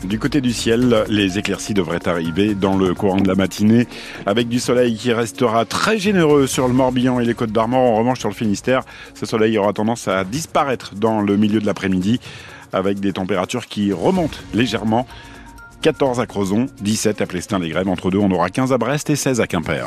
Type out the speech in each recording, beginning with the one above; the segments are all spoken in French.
Du côté du ciel, les éclaircies devraient arriver dans le courant de la matinée, avec du soleil qui restera très généreux sur le Morbihan et les Côtes d'Armor. En revanche, sur le Finistère, ce soleil aura tendance à disparaître dans le milieu de l'après-midi, avec des températures qui remontent légèrement. 14 à Crozon, 17 à Plestin-les-Grèves. Entre deux, on aura 15 à Brest et 16 à Quimper.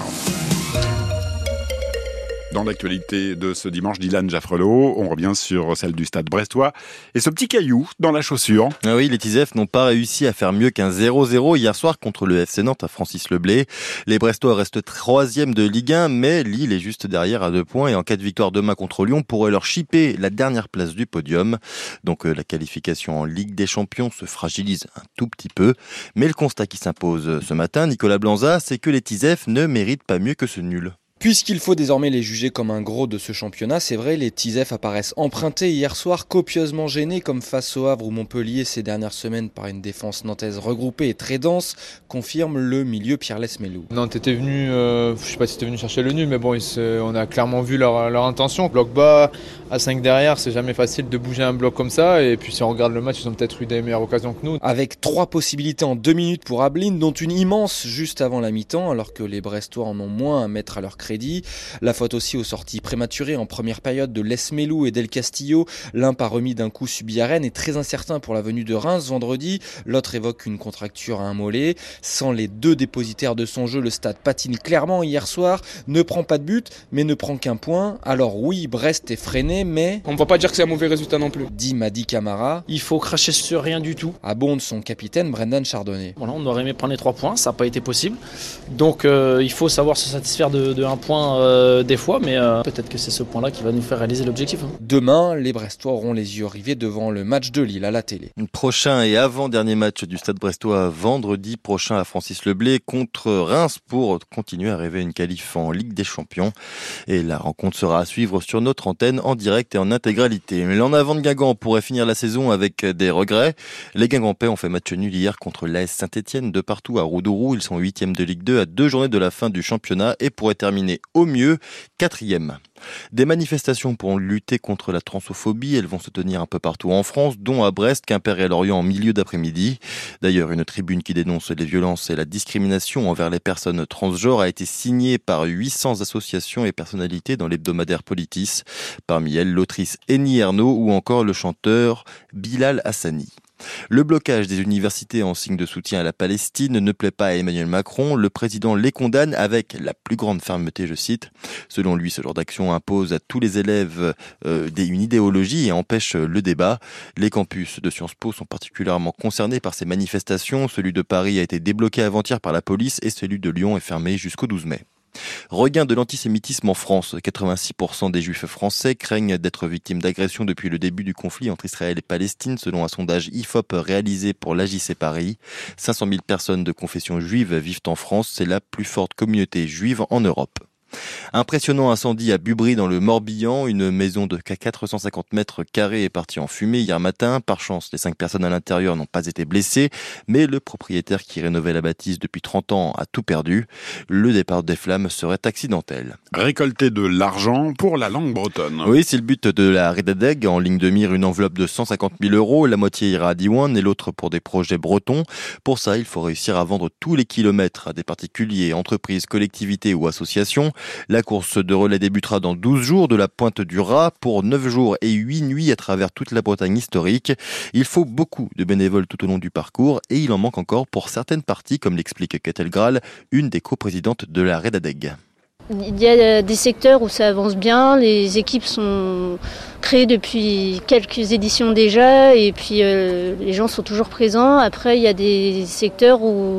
Dans l'actualité de ce dimanche, Dylan Jaffrelot, on revient sur celle du stade brestois et ce petit caillou dans la chaussure. Ah oui, les Tisef n'ont pas réussi à faire mieux qu'un 0-0 hier soir contre le FC Nantes à Francis-Leblay. Les Brestois restent 3e de Ligue 1, mais Lille est juste derrière à 2 points et en cas de victoire demain contre Lyon pourrait leur chipper la dernière place du podium. Donc la qualification en Ligue des Champions se fragilise un tout petit peu. Mais le constat qui s'impose ce matin, Nicolas Blanza, c'est que les Tisef ne méritent pas mieux que ce nul. Puisqu'il faut désormais les juger comme un gros de ce championnat, c'est vrai, les Tisef apparaissent empruntés hier soir, copieusement gênés comme face au Havre ou Montpellier ces dernières semaines par une défense nantaise regroupée et très dense, confirme le milieu Pierre Lesmelou. Nantes était venu, je sais pas si c'était venu chercher le nul, mais bon, on a clairement vu leur intention. Bloc bas, à 5 derrière, c'est jamais facile de bouger un bloc comme ça, et puis si on regarde le match, ils ont peut-être eu des meilleures occasions que nous. Avec 3 possibilités en 2 minutes pour Ablin, dont une immense juste avant la mi-temps, alors que les Brestois en ont moins à mettre à leur crédit. La faute aussi aux sorties prématurées en première période de Lesmelou et Del Castillo, l'un par remis d'un coup subi à Rennes et très incertain pour la venue de Reims vendredi, l'autre évoque une contracture à un mollet. Sans les 2 dépositaires de son jeu, le stade patine clairement hier soir, ne prend pas de but mais ne prend qu'un point. Alors oui, Brest est freiné, mais on ne va pas dire que c'est un mauvais résultat non plus, dit Madi Camara. Il faut cracher sur rien du tout, abonde son capitaine Brendan Chardonnay. Voilà, on aurait aimé prendre les 3 points, ça n'a pas été possible, donc il faut savoir se satisfaire de un point des fois, mais peut-être que c'est ce point-là qui va nous faire réaliser l'objectif. Demain, les Brestois auront les yeux rivés devant le match de Lille à la télé. Prochain et avant-dernier match du Stade brestois vendredi prochain à Francis-Leblay contre Reims pour continuer à rêver une qualif en Ligue des Champions. Et la rencontre sera à suivre sur notre antenne en direct et en intégralité. Mais l'en avant de Guingamp pourrait finir la saison avec des regrets. Les Guingampais ont fait match nul hier contre l'AS Saint-Etienne de partout à Roudourou. Ils sont 8e de Ligue 2 à 2 journées de la fin du championnat et pourraient terminer au mieux 4e. Des manifestations pour lutter contre la transphobie, elles vont se tenir un peu partout en France, dont à Brest, Quimper et Lorient en milieu d'après-midi. D'ailleurs, une tribune qui dénonce les violences et la discrimination envers les personnes transgenres a été signée par 800 associations et personnalités dans l'hebdomadaire Politis. Parmi elles, l'autrice Annie Ernaux ou encore le chanteur Bilal Hassani. Le blocage des universités en signe de soutien à la Palestine ne plaît pas à Emmanuel Macron. Le président les condamne avec la plus grande fermeté, je cite. Selon lui, ce genre d'action impose à tous les élèves une idéologie et empêche le débat. Les campus de Sciences Po sont particulièrement concernés par ces manifestations. Celui de Paris a été débloqué avant-hier par la police et celui de Lyon est fermé jusqu'au 12 mai. Regain de l'antisémitisme en France. 86% des juifs français craignent d'être victimes d'agressions depuis le début du conflit entre Israël et Palestine, selon un sondage IFOP réalisé pour l'AJC Paris. 500 000 personnes de confession juive vivent en France. C'est la plus forte communauté juive en Europe. Impressionnant incendie à Bubry dans le Morbihan. Une maison de 450 mètres carrés est partie en fumée hier matin. Par chance, les 5 personnes à l'intérieur n'ont pas été blessées, mais le propriétaire qui rénovait la bâtisse depuis 30 ans a tout perdu. Le départ des flammes serait accidentel. Récolter de l'argent pour la langue bretonne. Oui, c'est le but de la Redadeg. En ligne de mire, une enveloppe de 150 000 €. La moitié ira à Diwan et l'autre pour des projets bretons. Pour ça, il faut réussir à vendre tous les kilomètres à des particuliers, entreprises, collectivités ou associations. La course de relais débutera dans 12 jours de la Pointe du Raz pour 9 jours et 8 nuits à travers toute la Bretagne historique. Il faut beaucoup de bénévoles tout au long du parcours et il en manque encore pour certaines parties, comme l'explique Catel Graal, une des coprésidentes de la Redadeg. Il y a des secteurs où ça avance bien, les équipes sont créées depuis quelques éditions déjà et puis les gens sont toujours présents. Après, il y a des secteurs où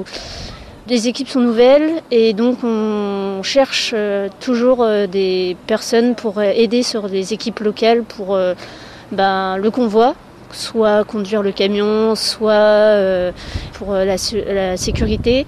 les équipes sont nouvelles et donc on cherche toujours des personnes pour aider sur les équipes locales pour le convoi, soit conduire le camion, soit pour la sécurité.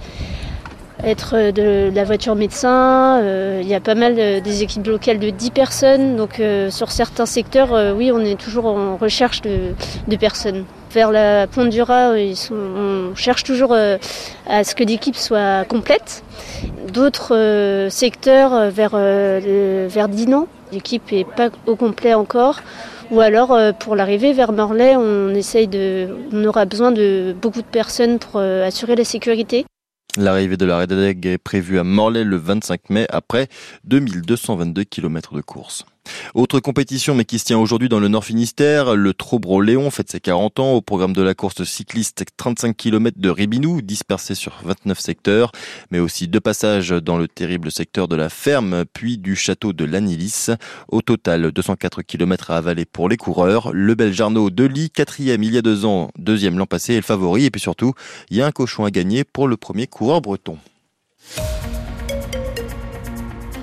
Être de la voiture médecin, il y a pas mal des équipes locales de 10 personnes, donc sur certains secteurs, oui, on est toujours en recherche de personnes. Vers la Pointe du Raz, on cherche toujours à ce que l'équipe soit complète. D'autres secteurs vers Dinan, L'équipe n'est pas au complet encore. Ou alors, pour l'arrivée vers Morlaix, on aura besoin de beaucoup de personnes pour assurer la sécurité. L'arrivée de la Redeg est prévue à Morlaix le 25 mai après 2222 km de course. Autre compétition mais qui se tient aujourd'hui dans le Nord Finistère, le Trobro-Léon fête ses 40 ans. Au programme de la course cycliste, 35 km de Ribinou dispersés sur 29 secteurs, mais aussi 2 passages dans le terrible secteur de la Ferme, puis du château de Lanilis. Au total, 204 km à avaler pour les coureurs. Le Belge Arnaud Delis, 4e il y a 2 ans, 2e l'an passé, est le favori. Et puis surtout, il y a un cochon à gagner pour le premier coureur breton.